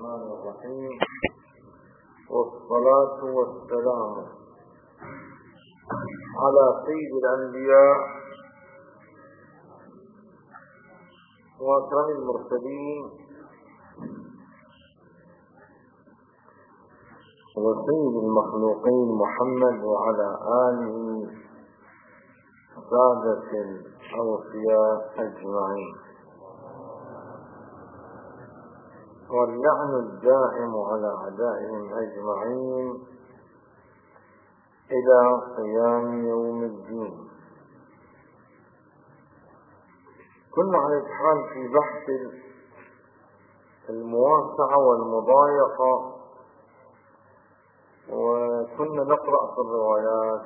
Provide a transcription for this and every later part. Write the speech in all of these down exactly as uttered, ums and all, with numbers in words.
الرحمن الرحيم، والصلاة والسلام على سيد الأنبياء وأكرم المرسلين وسيد المخلوقين محمد وعلى آله سادة الأوفياء أجمعين، واللعن الدائم على أعدائهم أجمعين إلى قيام يوم الدين. كنا على الحال في بحث المواسعة والمضايقة، وكنا نقرأ في الروايات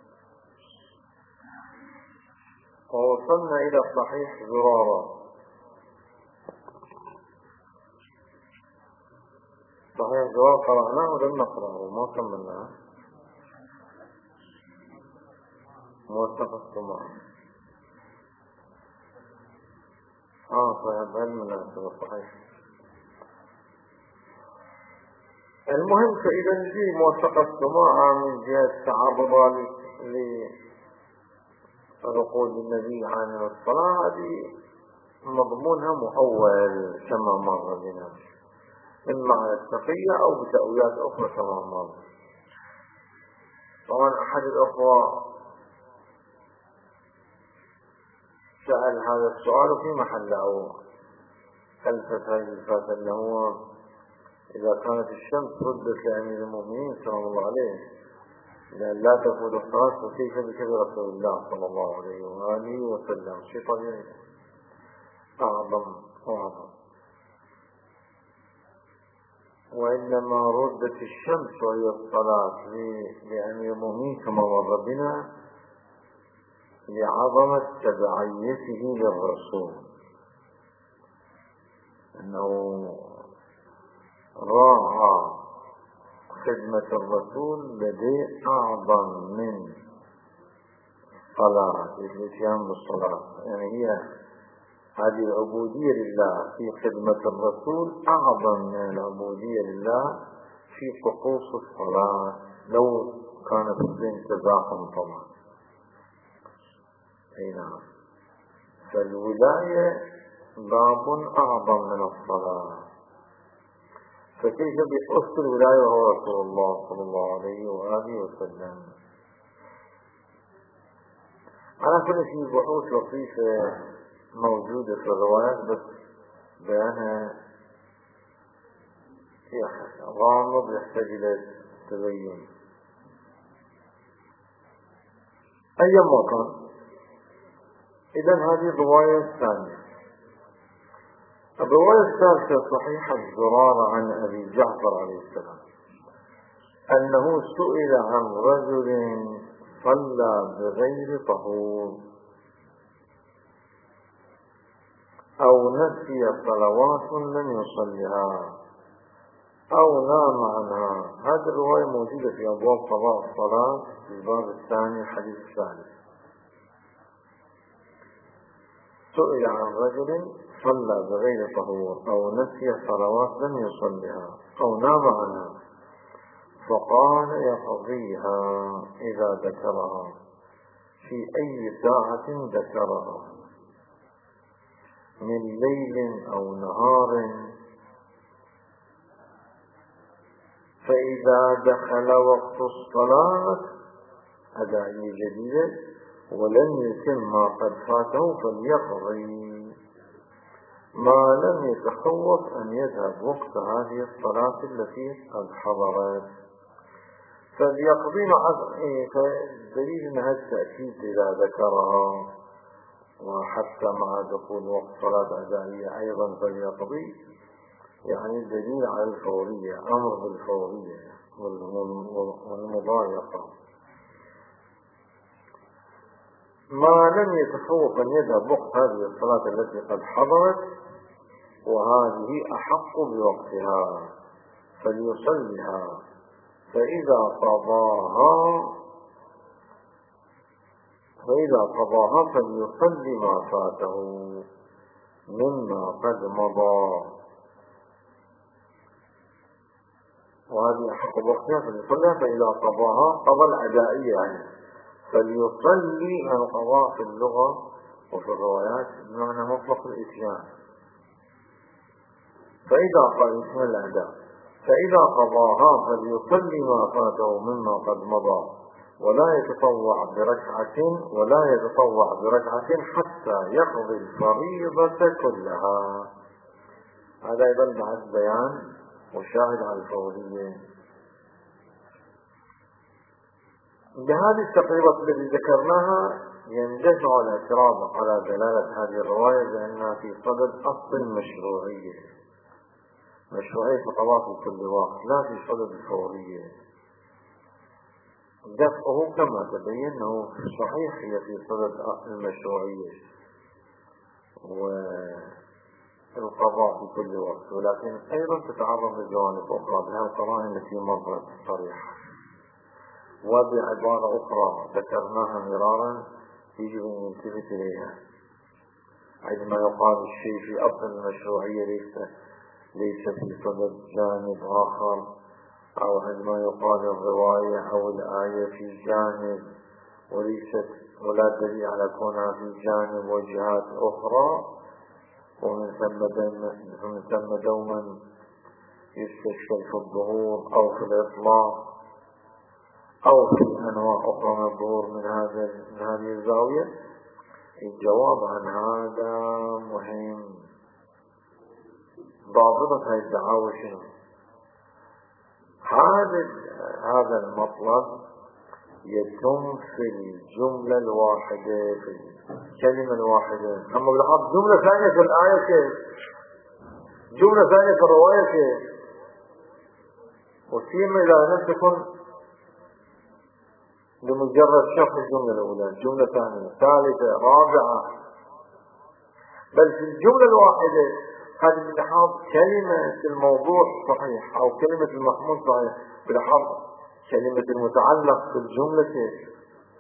ووصلنا إلى صحيح زرارة. صحيح زرارة قرأناه ولم نقرأه، ما كملناه. موثق السماع اه صحيح بالمناسبة صحيح. المهم، فإذا نجي موثق السماع من جهة تعرض لرقود النبي عليه الصلاة، هذه مضمونها مؤول كما مر بنا، إما على التقية أو بتأويلات أخرى كما مر. طبعا أحد الأخوة سأل هذا السؤال في محله، ألفت هذه الفاتة اللي هو إذا كانت الشمس ردت لأمير المؤمنين صلى الله عليه لأن لا تفوت الصلاة، فكيف بكذب رسول الله صلى الله عليه وآله وسلم؟ شيء طبيعي أعظم وأعظم. وإنما ردت الشمس وهي الصلاة لأمير المؤمنين كما مر بنا لعظمة تبعيته للرسول، أنه راعى خدمة الرسول لديه أعظم من صلاة الاتيان بالصلاة. يعني هي هذه العبودية لله في خدمة الرسول أعظم من العبودية لله في طقوس الصلاة، لو كانت الدين تزاحم طبعا. أي نعم، فالولاية باب أعظم من الصلاة، فكيف بأصل الولاية وهو رسول الله صلى الله عليه وآله وسلم. أنا كنت في بحوث لطيفة موجودة في الروايات، بس بيانها غامض يحتاج إلى تبين. أيما كان، إذن هذه الرواية الثانية. الرواية الثالثة صحيح الزرارة عن أبي جعفر عليه السلام أنه سئل عن رجل صلى بغير طهور أو نسي صلوات لم يصلها أو نام عنها. هذه الرواية موجودة في أبواب قضاء الصلاة في الباب الثاني الحديث الثالث. سئل عن رجل صلى بغير طهور أو نسي صلوات لم يصلها أو نام عنها، فقال يقضيها إذا ذكرها في أي ساعة ذكرها من ليل أو نهار، فإذا دخل وقت الصلاة أداء جديدة ولم يتم ما قد فاته فليقضي، ما لم يتخوف أن يذهب وقت هذه الصلاة التي قد حضرت. فليقضي مع دليل أنها التأكيد إذا ذكرها، وحتى مع دخول وقت صلاة أدائية أيضا فليقضي، يعني دليل على الفورية، أمر بالفورية والمضايقة. ما لم يتخوف أن يذهب وقت هذه الصلاة التي قد حضرت وهذه أحق بوقتها فليصلها، فإذا قضاها فإذا قضاها فليصلي ما فاته مما قد مضى. وهذه أحق وقتها فليصليها، فإذا قضاها قضى الأدائية يعني، فليصلي القضاء في اللغة وفي الروايات بمعنى مطلق الإتيان، فإذا قال اسم الأداء، فإذا قضاها فليصلي ما فاته مما قد مضى، ولا يتطوع بركعة ولا يتطوع بركعة حتى يقضي الفريضة كلها. هذا أيضا بعد بيان وشاهد على الفورية. بهذه التقريبات التي ذكرناها يندفع الاعتراض على دلالة هذه الرواية بأنها في صدد أصل المشروعية، مشروعية القضاء في كل وقت، لا في صدد الفورية. دفعه كما تبين أنه صحيح هي في صدد المشروعية والقضاء في كل وقت، ولكن أيضا تتعرض لجوانب أخرى بها القرائن التي مرت صريحة، وبعبارة أخرى ذكرناها مرارا يجب أن نلتفت إليها. عندما يقال الشيء في أصل المشروعية ليس ليس في صدد جانب آخر، أو عندما يقال الرواية أو الآية في جانب وليست ولا دليل على كونها في جانب وجهات أخرى، ومن ثم دوما يستشكل في الظهور أو في الإطلاق أو في أنواع أخرى من الظهور من هذا من هذه الزاوية. الجواب عن هذا مهم. ضابطة هذه الدعاوى شنو؟ هذا هذا المطلب يتم في الجملة الواحدة، في الكلمة الواحدة. أما بالحق جملة ثانية في الآية كيف؟ جملة ثانية في الرواية كيف؟ وسيما إذا لم تكن بمجرد شرح الجملة الأولى، جملة ثانية ثالثة رابعة، بل في الجملة الواحدة هذه بلحاظ كلمة الموضوع صحيح أو كلمة المحمول صحيح، بلحاظ كلمة المتعلق في الجملة كيف؟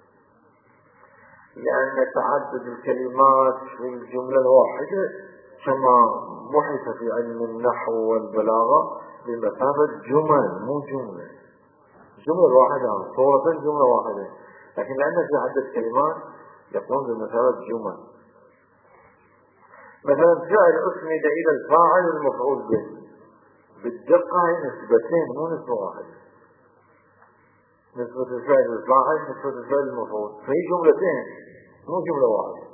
لأن تعدد الكلمات في الجملة الواحدة كما بحث في علم النحو والبلاغة بمثابة جمل مو جملة. جملة واحدة صورة جملة واحدة، لكن لأن في عدة كلمات يقوم بمثابة جمل. مثلا فعل أسند إلى الفاعل والمفعول به، بالدقة هي نسبتين مو نسبة واحدة، نسبة الفعل والفاعل نسبة الفعل المفعول، فهي جملتين مو جملة واحدة.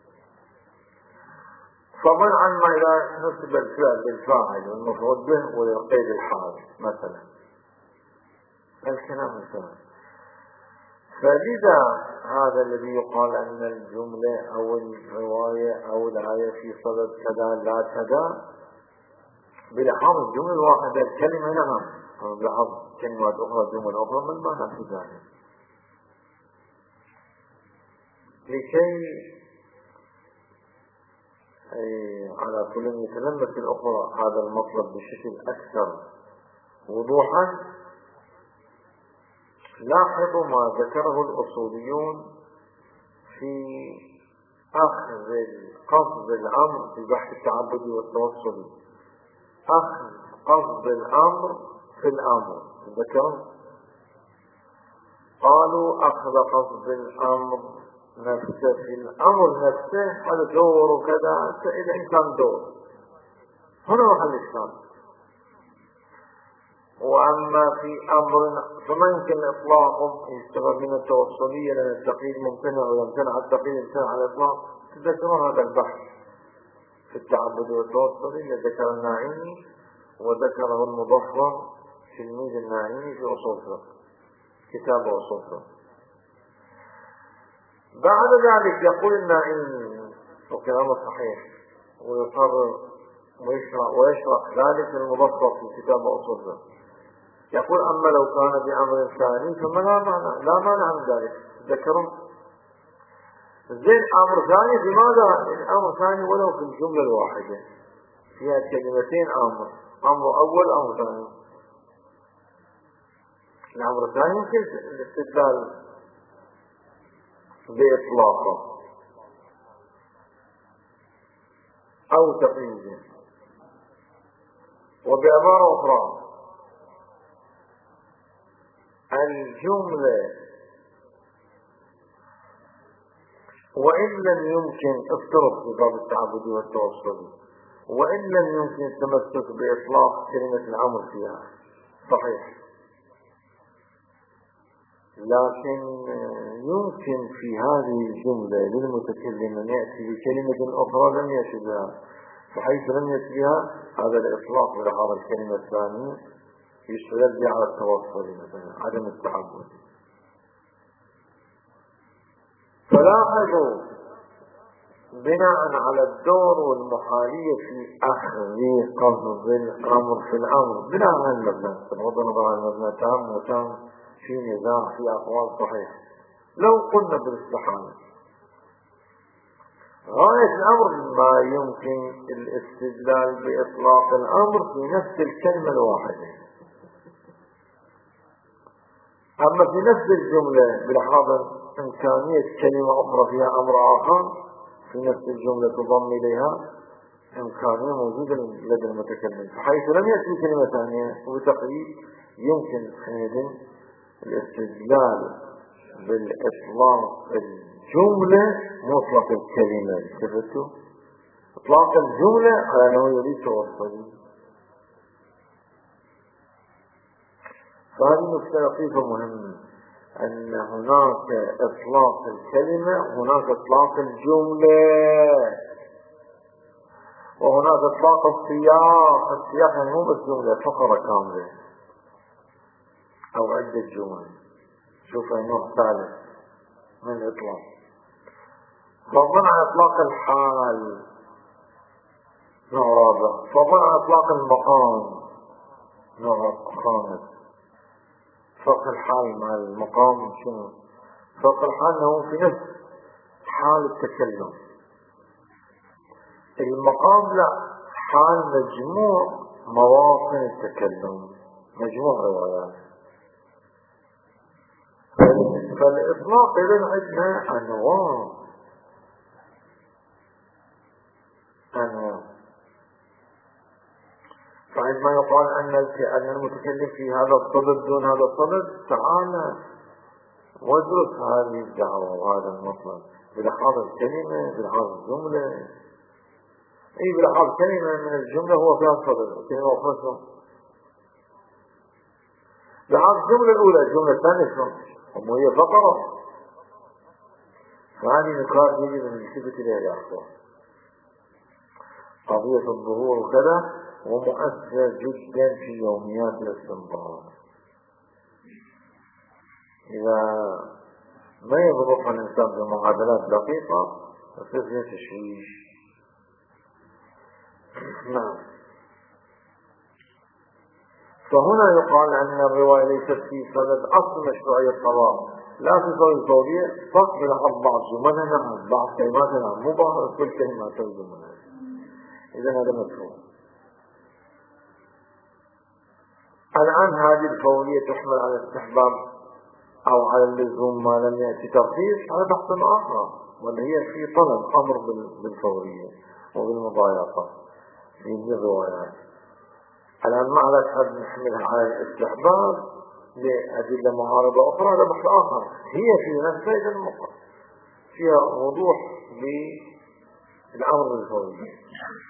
فضلا عن ما إذا نسب الفعل للفاعل والمفعول به ويقيد الحال مثلا الكلام مثلا. فلذا هذا الذي يقال أن الجملة أو الرواية أو الآية في صدد كذا لا كذا بلحاظ الجملة الواحدة الكلمة نعم، بلحاظ كلمات أخرى جمل أخرى من ما نفس ذلك. لكي على كل يتلمس الأخرى هذا المطلب بشكل أكثر وضوحا، لاحظوا ما ذكره الأصوليون في أخذ قصد الأمر في بحث التعبد والتوصل. أخذ قصد الأمر في الأمر ذكروا، قالوا أخذ قصد الأمر نفسه في الأمر نفسه، هذا دور وكذا إذا إن كان دور هنا محل الإشكال. وأما في أمر فما يمكن إطلاقه يشتغل من التوصلية لأن التقييد ممكن أو يمتنع التقييد يمتنع على الإطلاق. تذكروا هذا البحث في التعبد والتوصلي اللي ذكر الناعيني وذكره المظفر تلميذ الناعيني في أصول الفقه، كتاب أصول الفقه. بعد ذلك يقول الناعيني وكلامه صحيح ويقرر ويشرح ويشرح ذلك المظفر في كتاب أصول الفقه، يقول أما لو كان بأمر ثاني فما لا معنى لا معنى من ذلك. ذكروا زين أمر ثاني لماذا؟ الأمر ثاني ولو في الجملة الواحدة فيها كلمتين أمر، أمر أول أمر ثاني. الأمر الثاني يمكن الاستدلال بإطلاقه أو تقييده. وبعبارة أخرى الجملة وإن لم يمكن افترض في باب التعبد والتوصل وإن لم يمكن التمسك بإطلاق كلمة الأمر فيها صحيح، لكن يمكن في هذه الجملة للمتكلم أن يأتي بكلمة أخرى لم يأتي بها، فحيث لم يأتي بها هذا الإطلاق بهذا الكلمة الثانية يستدل به على التوصل مثلا عدم التعبد. فلاحظوا بناء على الدور والمحالية في أخذ قصد الأمر في الأمر بناء على المبنى، بغض النظر عن المبنى تام وتام في نزاع في أقوال صحيحة. لو قلنا بالاستحالة غاية الأمر ما يمكن الاستدلال بإطلاق الأمر في نفس الكلمة الواحدة، أما في نفس الجملة بلحاظ إمكانية كلمة أخرى فيها أمر آخر في نفس الجملة تضم إليها إمكانية موجودة لدى المتكلم، حيث لم يأتي كلمة ثانية وبتقييد يمكن حينئذ الاستدلال بالإطلاق الجملة مطلق الكلمة. شفتوا إطلاق الجملة على أنه يريد توصل. فهذه نقطة لطيفة مهمة، أن هناك إطلاق الكلمة هناك إطلاق الجملة وهناك إطلاق السياق. السياق يعني مو بس جملة فقرة كاملة أو عدة جمل. شوف نوع ثالث من الإطلاق. فضلا عن إطلاق الحال نوع رابع. فضلا عن إطلاق المقام نوع خامس. فرق الحال مع المقام شنو؟ فرق الحال أنه في نفس حال التكلم، المقام لا، حال مجموع مواطن التكلم، مجموع روايات. فالإطلاق إذن عندنا أنواع أنواع فعندما يقال أن المتكلم في هذا الصدد دون هذا الصدد، تعالى وادرس هذه الدعوة وهذا المطلب بلحاظ الكلمة بلحاظ الجملة. أي بلحاظ كلمة من الجملة هو فيها الصدد، كلمة أخرى بلحاظ الجملة الأولى. الجملة الثانية شنو؟ وهي فقرة. فهذه نقاط يجب أن نلتفت إليها يا أخوان. قضية الظهور وكذا ومؤثر جدا في يوميات الاستنباط. إذا ما يضبط الإنسان بمعادلات دقيقة يصير فيها تشويش. نعم. فهنا يقال أن الرواية ليست في صدد أصل مشروعية القضاء، لا في صدد الفورية، فقط بلحظ بعض جملها نعم بعض كلماتها نعم مو بعض كل كلمات الجملة. إذا هذا مفهوم. الآن هذه الفورية تحمل على الاستحباب أو على اللزوم ما لم يأتي ترخيص، هذا بحث آخر، ولا هي في طلب أمر بالفورية وبالمضايقة في الروايات. الآن ما على حد نحملها على الاستحباب لأدلة معارضة أخرى، هذا بحث آخر. هي في نفسها إذا المقر فيها وضوح بالأمر بالفورية.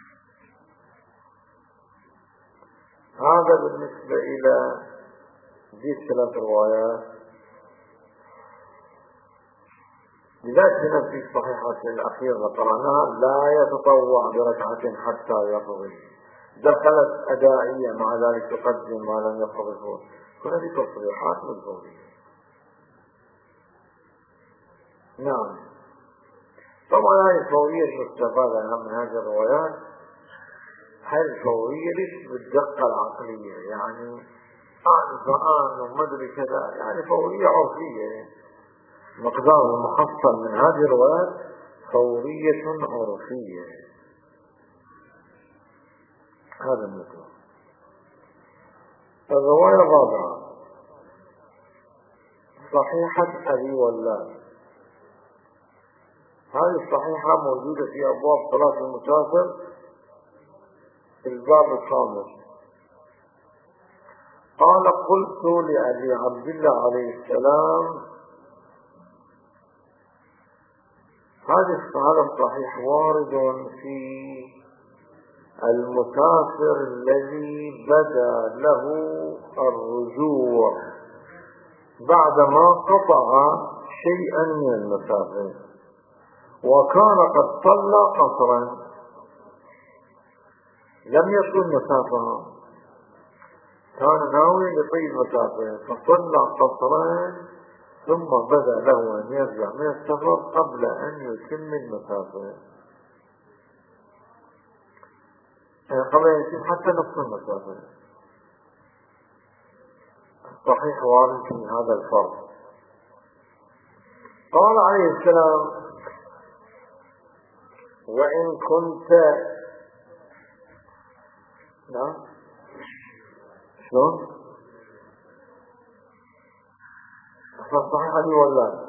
هذا بالنسبة إلى ذي الثلاث روايات. لذلك في نفس الصحيحة الأخيرة قرأناها لا يتطوع بركعة حتى يقضي، دخلت أدائية مع ذلك تقدم ما لم يقضي الفور. كل هذه تصريحات مجبورية. نعم. طبعا هذه الفورية المستفادة من هذه الروايات، هذه الفورية ليش بالدقة العقلية، يعني آن فآن ومدري كذا، يعني فورية عرفية. مقدار المحصل من هذه الروايات فورية عرفية. هذا المثل. الرواية الرابعة صحيحة أبي ولاد. هذه الصحيحة موجودة في أبواب صلاة المسافر في الباب الخامس. قال قلت لأبي عبد الله عليه السلام هذا الصحيح وارد في المسافر الذي بدا له الرجوع بعدما قطع شيئا من المسافر وكان قد صلى قصرا، لم يكن مسافة، كان ناوي لطي المسافة فصلى قصرا ثم بدا له أن يرجع من السفر قبل أن يتم المسافة، يعني قبل أن يتم حتى نصف المسافة. صحيح وارد في هذا الفرق. قال عليه السلام وإن كنت نعم شلون؟ صحيح علي ولا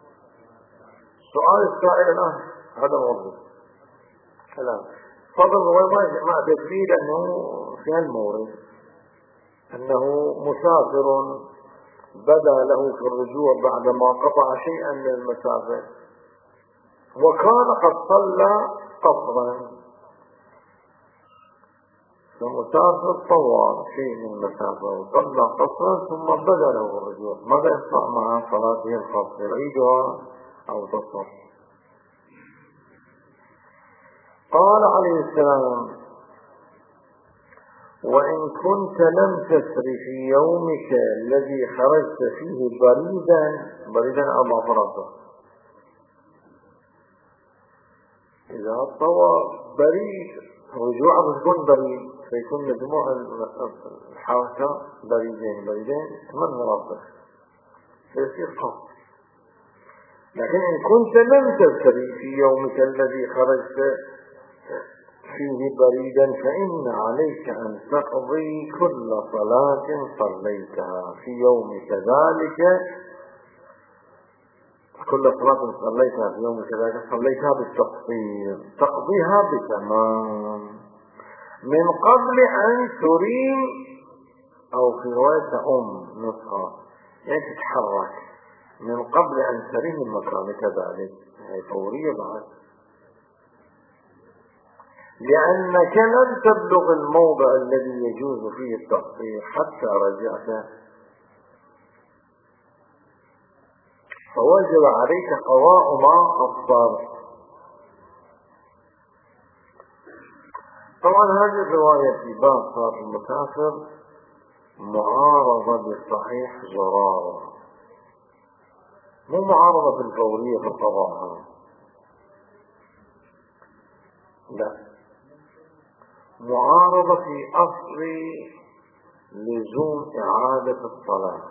سؤال السائل الآن هذا موضوع كلام فضل وما ما تفيد أنه في المورد أنه مسافر بدا له في الرجوع بعدما قطع شيئا من المسافة وكان قد صلى قصرا، فمسافر طوال شيء من المسافة وصلى قصرا ثم بدا له الرجوع، ماذا يصنع مع صلاته الخاصة؟ يعيدها أو تصح؟ قال عليه السلام وإن كنت لم تسر في يومك الذي خرجت فيه بريدا بريدا أو معطرته، إذا طوى بريد رجوعه بيكون بريد فيكون مجموع الحركة بريدين بريدين ثمان مرات فيصير قصر. لكن إن كنت لم تسري في يومك الذي خرجت فيه بريدا فإن عليك أن تقضي كل صلاة صليتها في يومك ذلك، كل صلاة صليتها في يومك ذلك صليتها بالتقصير تقضيها بتمام من قبل أن تريم، أو في رواية أم نصها يعني تتحرك من قبل أن تريم المكان كذلك، هي فورية بعد، لأنك لم تبلغ الموضع الذي يجوز فيه التقصير حتى رجعت، فوجب عليك قضاء ما قصرت. طبعا هذه الرواية في باب صلاة المسافر معارضة بالصحيح زرارة، مو معارضة بالفورية في قضاءها، لا، معارضة في أصل لزوم إعادة الصلاة،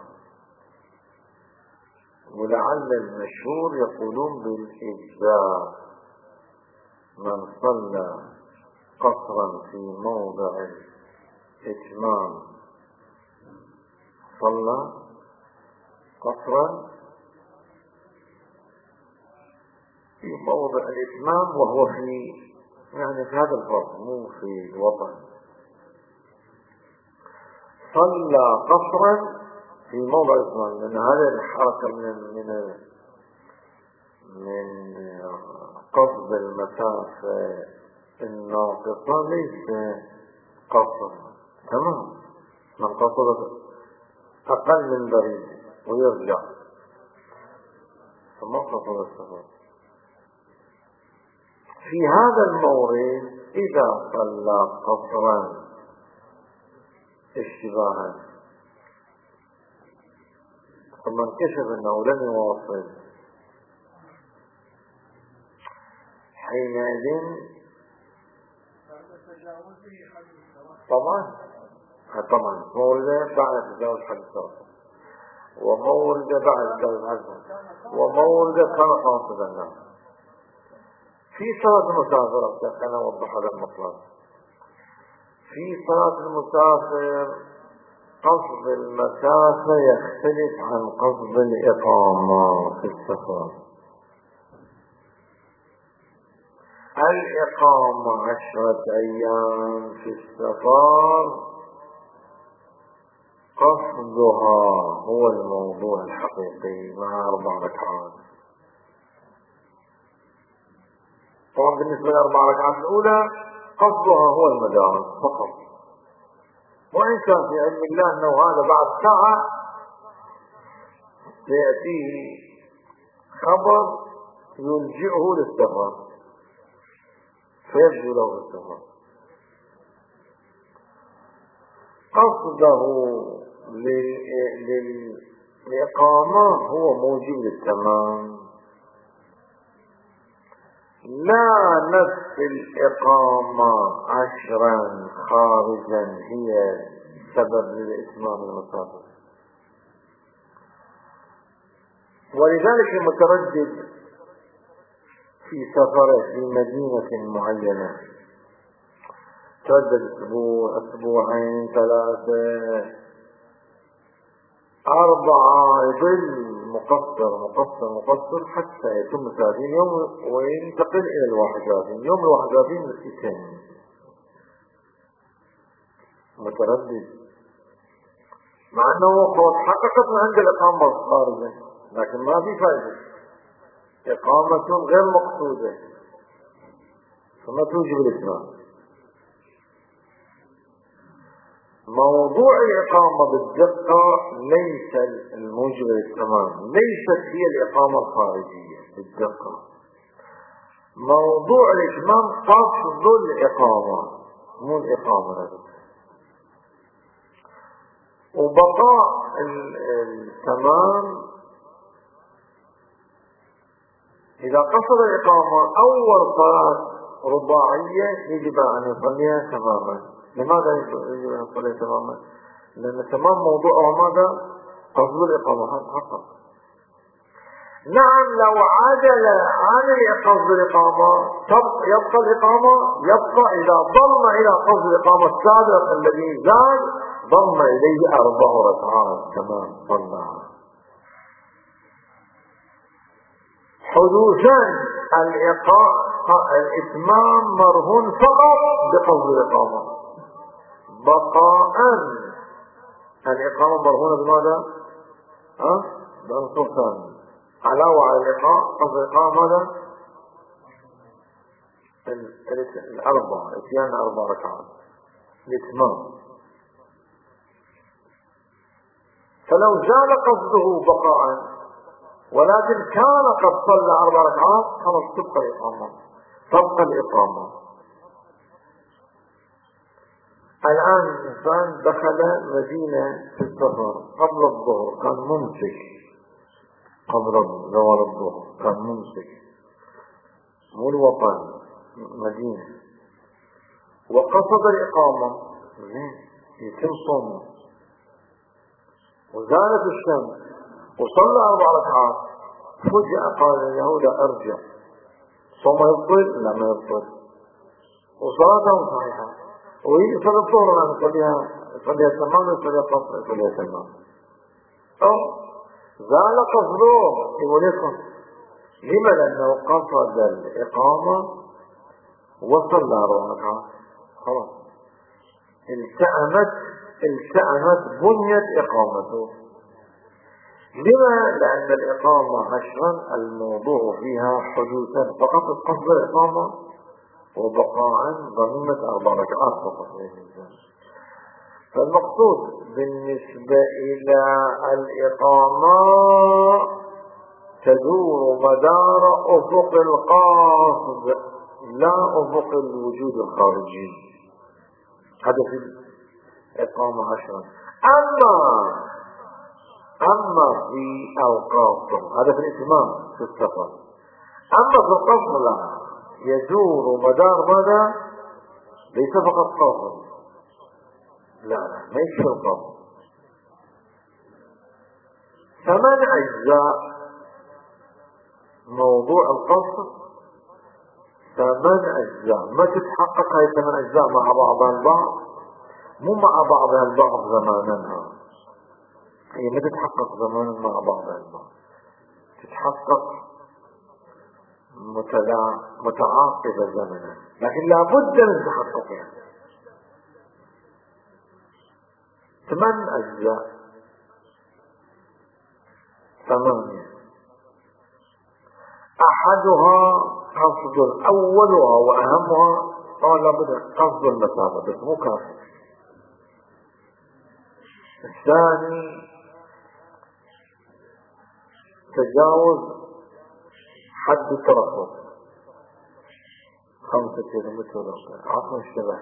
ولعل المشهور يقولون بالإجزاء، من صلى قصرا في موضع الإتمام صلى قصرا في موضع الإتمام وهو في يعني في هذا الفرق مو في الوطن، صلى قصرا في موضع الإتمام، لأن هذه الحركة من من من قصد المسافة الناقصة ليس قصر، تمام، من قصد أقل من بريد ويرجع ثم قصد السفر. في هذا المورد إذا صلى قصرا اشتباها ثم انكشف أنه لم يواصل، حينئذ طبعا طبعا مورد بعد تجاوز حد الصلاة، ومورد بعد تجاوز حد الصلاة، ومورد كان قاصدا له. في صلاة المسافر أنا أوضح هذا المطلب، في صلاة المسافر قصد المسافة يختلف عن قصد الإقامة في السفر. الإقامة عشرة أيام في السفر قصدها هو الموضوع الحقيقي مع أربع ركعات. طبعا بالنسبة للأربع ركعات الأولى قصدها هو المدار فقط، وإن كان في علم الله أنه هذا بعد ساعة سيأتيه خبر يلجئه للسفر فيبدو له السفر. قصده للإقامة هو موجب للتمام، لا نفس الإقامة عشرا خارجا هي سبب للإتمام المسافر. ولذلك المتردد في سفره في مدينة معينة تردد أسبوع أسبوعين ثلاثة أربعة يظل مقصر مقصر مقصر حتى يتم ثلاثين يوم وينتقل إلى الواحد وثلاثين يوم. الواحد وثلاثين يتم متردد، مع أنه قد حققت من عند الإقامة الخارجة، لكن ما في فائدة، إقامة غير مقصودة فما توجب الإتمام. موضوع الإقامة بالدقة ليس الموجب للتمام، ليست هي الإقامة الخارجية بالدقة. موضوع الإتمام قصد الإقامة مو الإقامة نفسها. وبقاء التمام إذا قصد الإقامة أول صلاة رباعية يجب أن يصليها تماما. لماذا يجب أن يصليها تماما؟ لأن تمام موضوعه ماذا؟ قصد الإقامة حقا. نعم لو عدل عن قصد الإقامة يبقى الإقامة يبقى إذا ضم إلى قصد الإقامة السابق الذي زاد ضم إليه أربع ركعات تمام صلى. حدوثا الإتمام مرهون فقط بقصد الإقامة، بقاء الإقامة مرهونة بماذا؟ ها؟ بعنصر ثاني علاوة على الإقامة. قصد الإقامة ماذا؟ الأربع اتيان أربع ركعات الإتمام. فلو زال قصده بقاء ولكن كان قد صلى أربع ركعات خلاص تبقى الإقامة تبقى الإقامة. الآن الإنسان دخل مدينة في السفر قبل الظهر كان ممسك، قبل زوال الظهر كان ممسك مو الوطن مدينة، وقصد الإقامة يتم صومه وزالت الشمس وصلى أربع ركعات فجأة قال اليهود ارجع صوم يبطل؟ لا ما يبطل وصلاته صحيحة. ويصلي الظهر لا يصليها يصليها تمام يصليها قصر يصليها تمام. أو زال قصده يقول لكم لما؟ لأنه قصد الإقامة وصلى أربع ركعات خلاص التأمت التأمت بنيت إقامته. لما؟ لأن الإقامة عشرا الموضوع فيها حدوثا فقط قصد الإقامة وبقاء ضميمة أربع ركعات فقط. فالمقصود بالنسبة إلى الإقامة تدور مدار أفق القاصد لا أفق الوجود الخارجي. هذا في الإقامة عشرا. أما أما في القصر هذا في الإتمام في السفر. أما في القصر لا، يدور مدار ماذا؟ ليس فقط قصر، لا لا ما يشفي القصر. ثمان أجزاء موضوع القصر، ثمان أجزاء ما تتحقق هاي ثمان أجزاء مع بعضها البعض، مو مع بعضها البعض زمانها، هي ما تتحقق زمانا مع بعضها البعض، تتحقق متعاقبة زمنا، لكن لابد من تحققها. ثمان أجزاء ثمانية. أحدها قصد أولها وأهمها قال لابد قصد المسافة بس مو كافي. الثاني تجاوز حد الترقب خمسة كيلومتر عفوا الشبه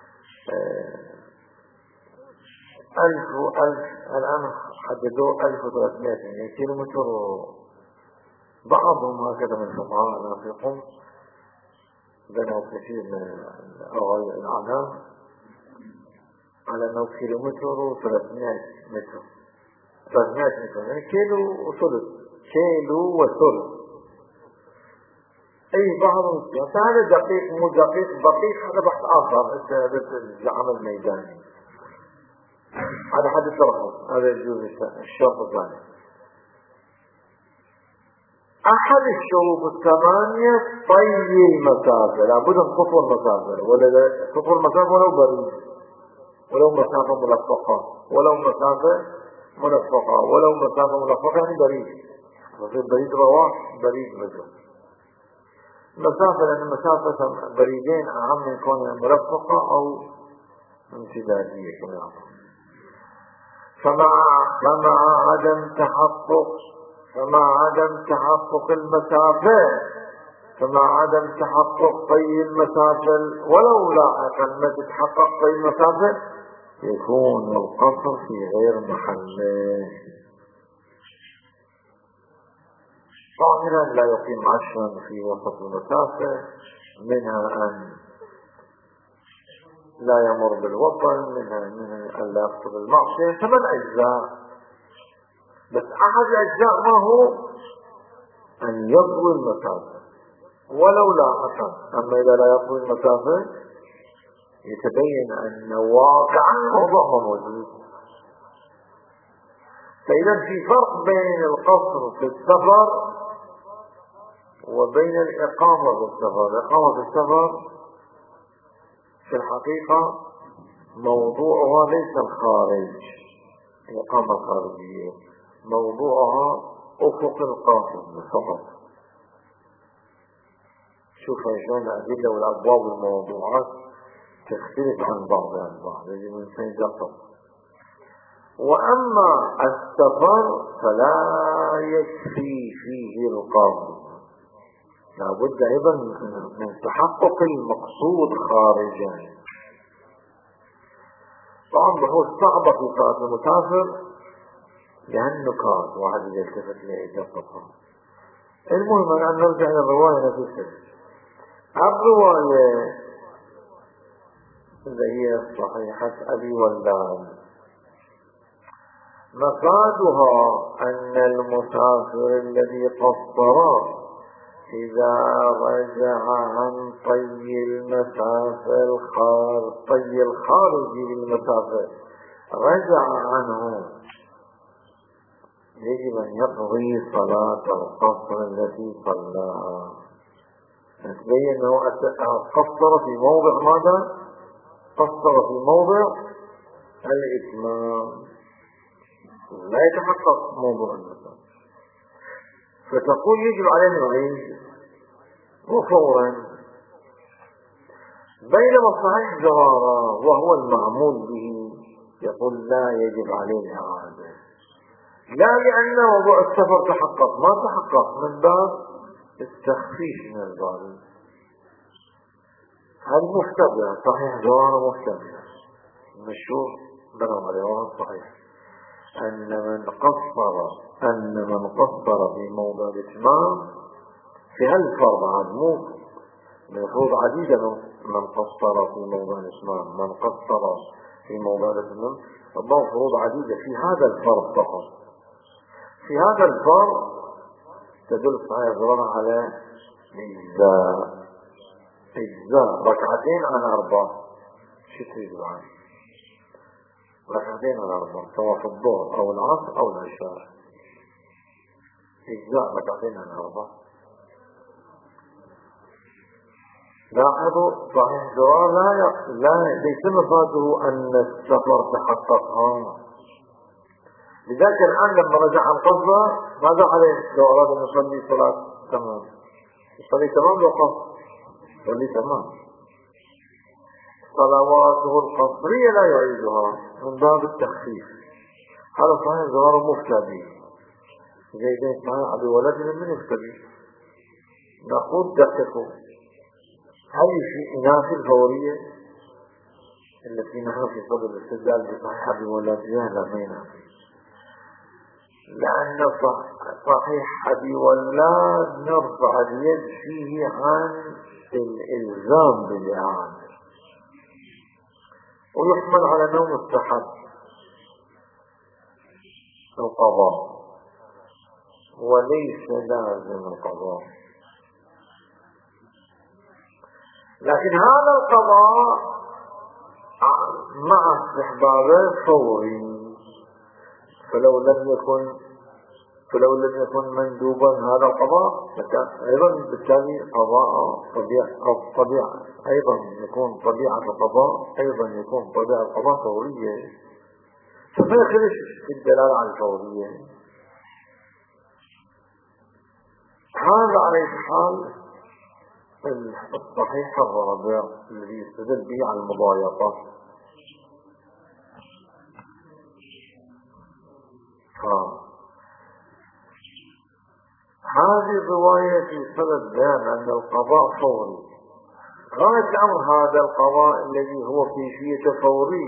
ألف وألف الآن حددوا ألف وثلاثمائة كيلومتر. بعضهم هكذا من الفقهاء نافقون بنوا كثير من الأعلام على أنه كيلومتر وثلاثمائة متر ثلاثمائة متر يعني كيلو وثلث كيلو وثلث أي بعض المسلمين. هذا دقيق مو دقيق دقيق هذا بحث آخر العمل ميداني. هذا حد الترقب هذا يجوز الشرط الثاني. أحد الشروط الثمانية طي المسافة لابد أن تطول المسافة ولا تطول المسافة ولو بريد ولو مسافة ملفقة ولو مسافة ملفقة ولو مسافة ملفقة يعني بريد مثل بريد رواح بريد مجرد مسافة لأن مسافة بريدين أهم من كونها ملفقة أو امتدادية كما يعطى. فمع فمع عدم تحقق فمع عدم تحقق المسافة فمع عدم تحقق طي المسافة ولو لاحقا ما تتحقق طي المسافة يكون القصر في غير محله. ظاهرا لا يقيم عشرا في وسط المسافة، منها أن لا يمر بالوطن، منها أن لا يقصد المعصية. ثمان أجزاء بس أحد الأجزاء ما هو أن يطوي المسافة ولو لاحقا. أما إذا لا يطوي المسافة يتبين أن واقعا موضوع موجود. فإذا في فرق بين القصر في السفر وبين الإقامة في السفر. الإقامة في السفر في الحقيقة موضوعها ليس الخارج، الإقامة الخارجية موضوعها أفق القاصد فقط. شوف شلون الأدلة والأبواب والموضوعات تختلف عن بعضها البعض، يجب الإنسان يدقق. وأما السفر فلا يكفي فيه القاصد، لابد أيضا من تحقق المقصود خارجا. طبعا بحوث صعبة في صلاة المسافر لأن نكات واحد يلتفت لها يدققها. المهم أن نرجع إلى الرواية نفسها. الرواية اللي هي صحيحة أبي ولدان مفادها أن المسافر الذي قصر إذا رجع عن طي المسافة الخارج طي الخارجي للمسافة رجع عنه يجب أن يقضي صلاة القصر التي صلاها. تبين أنه قصر في موضع ماذا؟ قصر في موضع الإتمام، لا يتحقق موضوع المسافة. فتقول يجب عليه أن يعيد وفورا. بينما صحيح زهارة وهو المعمول به يقول لا يجب عليه الإعادة، لا لأن موضوع السفر تحقق، ما تحقق من باب التخفيف من الظالم. هذه مفتبرة، صحيح زهارة مفتبرة مشهور بنام عليه صحيح أن من قصر أن من قصر في موضع الإتمام في هالفرض عن مو من فروض عديدة. من قصر في موضع الإتمام من قصر في موضع الإتمام الله فروض عديدة في هذا الفرض فقط. في هذا الفرض تدل صحيح زرنا على إجزاء إجزاء ركعتين عن أربع. شو تريد الآن؟ ركعتين على أربع سواء في الظهر أو العصر أو العشاء. إجزاء ركعتين على أربع. لاحظوا صحيح جواب لا لا ليس مفاده أن السفر تحققها، لذلك الآن لما رجع عن قصده ماذا عليه لو أراد أن يصلي صلاة تمام؟ يصلي تمام لو قصد يصلي تمام. صلواته القصرية لا يعيدها من باب التخفيف. هذا صحيح ظهر مفتدي زي ذلك معي أبي ولد من يفتدي. نقول دققوا، هل في نافل فورية التي نحن في صدر الاستدلال بصحيح أبي ولد لا ما ينافل، لأن صحيح أبي ولد نرفع اليد فيه عن الإلزام بالإعادة، ويحمل على أنه مستحب القضاء وليس لازم القضاء. لكن هذا القضاء مع استحبابه فوري، فلو لم يكن فلو لم يكن مندوبا هذا القضاء فكان ايضا بالتالي قضاء طبيعة طبيعة ايضا يكون طبيعة القضاء ايضا يكون طبيعة القضاء فورية، فما يخرج في الدلالة على الفورية. هذا على الحال الصحيح الرابع الذي يستدل به على المضايقة. ها هذه الرواية في صدد بيان أن القضاء فوري. غاية الأمر هذا القضاء الذي هو كيفية فوري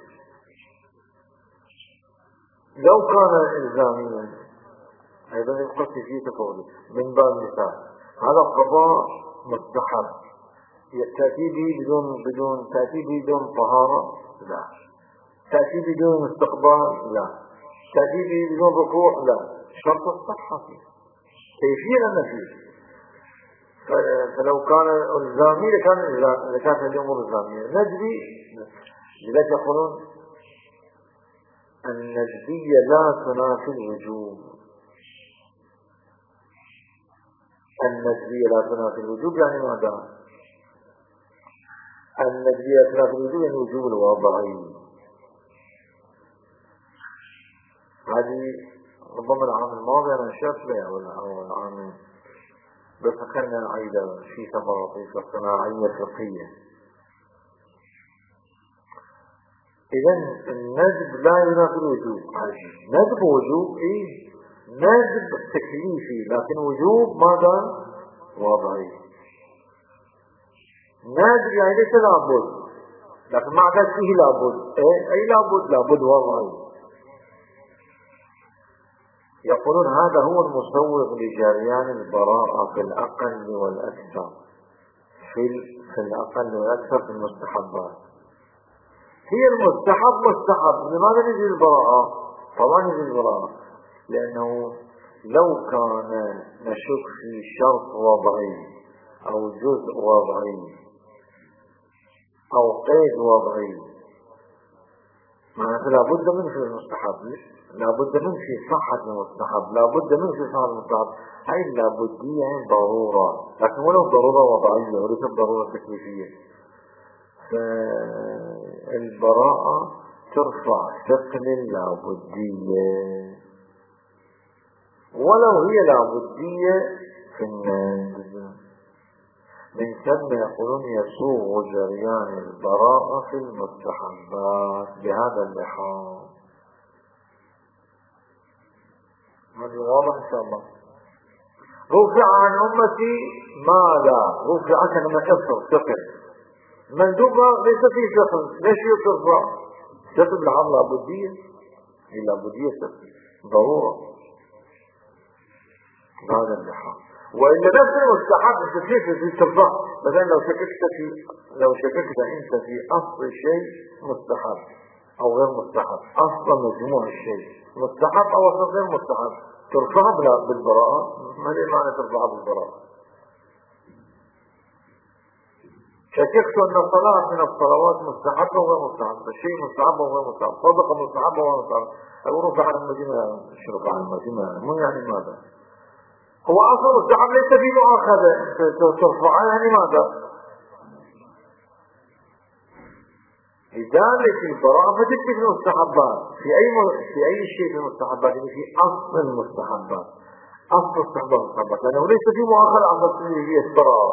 لو كان إلزاميا أيضا يبقى كيفية فوري. من باب المثال هذا القضاء مستحب تأتي به بدون بدون تأتي به بدون طهارة لا، تأتي بدون استقبال لا، تأتي به بدون ركوع لا، شرط الصحة كيفية النفي. فلو كان الزامي لكان لكانت الأمور الزامية. نجدي لذلك يقولون النجدية لا تنافي الوجوب، النجدية لا تنافي الوجوب يعني ماذا؟ النجدية لا تنافي الوجوب يعني الوجوب الوضعي. هذه ربما العام الماضي أنا أشرت لها أو العام بس خلنا نعيد في تفاصيل الصناعية الفقهية. إذن الندب لا ينافي الوجوب. ندب وجوب إيه؟ ندب تكليفي لكن وجوب ماذا؟ وضعي. ندب يعني ليس لابد لكن مع ذلك فيه لابد إيه؟ أي لابد لابد وضعي. يقولون هذا هو المسوغ لجريان البراءة في الأقل والأكثر في, في الأقل والأكثر في المستحبات. هي المستحب مستحب، لماذا نجي البراءة؟ طبعا نجي البراءة لأنه لو كان نشك في شرط وضعي أو جزء وضعي أو قيد وضعي معناته لابد من في المستحب، لابد من في صحة المستحب، لابد من في صحة المستحب. هاي اللابدية يعني ضرورة، لكن ولو ضرورة وضعية وليس ضرورة تكليفية. فالبراءة ترفع ثقل اللابدية ولو هي لابدية في الناس. من ثم يقولون يسوغ جريان البراءة في المستحبات بهذا اللحاظ. هذا واضح إن شاء الله. رفع عن أمتي ماذا؟ رفع كلمة كسر ثقل مندوبة ليس فيه ثقل. ليش يرفع؟ ثقل بالعام لابدية، هي لابدية ثقل ضرورة هذا اللحاظ. وإلا نفس المستحب انت كيف في ترفع. مثلا لو شككت في لو شككت انت في اصل شيء مستحب او غير مستحب، اصل مجموع الشيء مستحب او اصل غير مستحب، ترفع بالبراءة. ما ليه معنى ترفع بالبراءة؟ شككت ان الصلاة من الصلوات مستحبة وغير مستحبة، الشيء مستحب وغير مستحب، صدقة مستحبة وغير مستحب، اقول رفع عن المدينة. شو رفع عن المدينة؟ مو يعني ماذا؟ هو أصل مستحب ليس فيه مؤاخذة، ترفعها يعني ماذا؟ لذلك البراءة ما تكفي في المستحبات في أي م... في أي شيء في المستحبات، يعني في أصل المستحبات، أصل استحباب المستحبات، لأنه ليس في مؤخرة عن هي البراءة.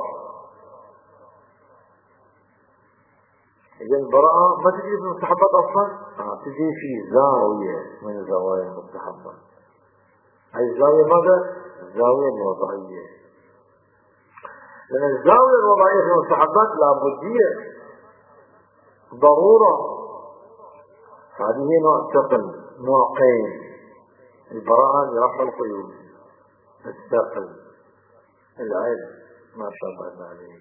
إذا البراءة ما تجي في المستحبات أصلا، آه تجي في زاوية من زوايا المستحبات. هذه الزاوية ماذا؟ الزاوية الوضعية. لأن الزاوية الوضعية في المستحبات لابدية ضرورة. هذه نوع ثقل، نوعين: البراءة لرفع القيود، الثقل العلم ما شاء الله عليه.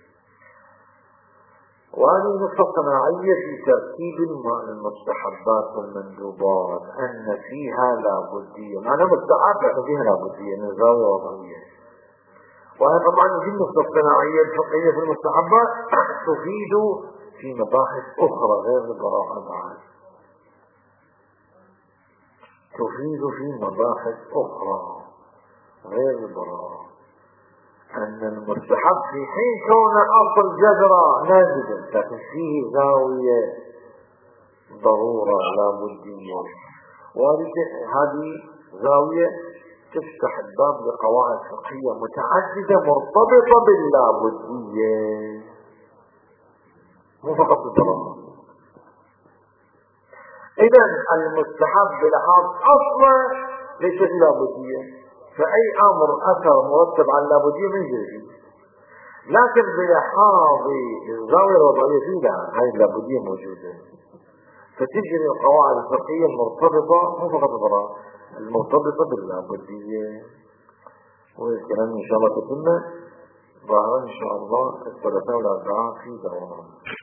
وهذه النقطة الصناعية في ترتيب المستحبات والمندوبات أن فيها لابدية، معنى مستحب لأن فيها لابدية من زاوية وضعية. وهذا طبعا في النقطة الصناعية الفقهية في المستحبات تفيد في مباحث أخرى غير البراءة بعد، تفيد في مباحث أخرى غير البراءة أن المستحب في حين كون أصل جذرة نازلا لكن فيه زاوية ضرورة لابدية، وهذه زاوية تفتح الباب لقواعد فقهية متعددة مرتبطة باللابدية مو فقط بالبراءة. إذا المستحب بلحاظ أصلا ليس في لابدية، فأي أمر أثر مرتب على اللابدية من جديد، لكن بلحاظ الزاوية الوضعية فيها هذه اللابدية موجودة، فتجري القواعد الفقهية المرتبطة مو فقط بالبراءة، المرتبطة باللابدية. والكلام إن شاء الله تتم ظاهرا إن شاء الله الثلاثاء والأربعاء في دوام.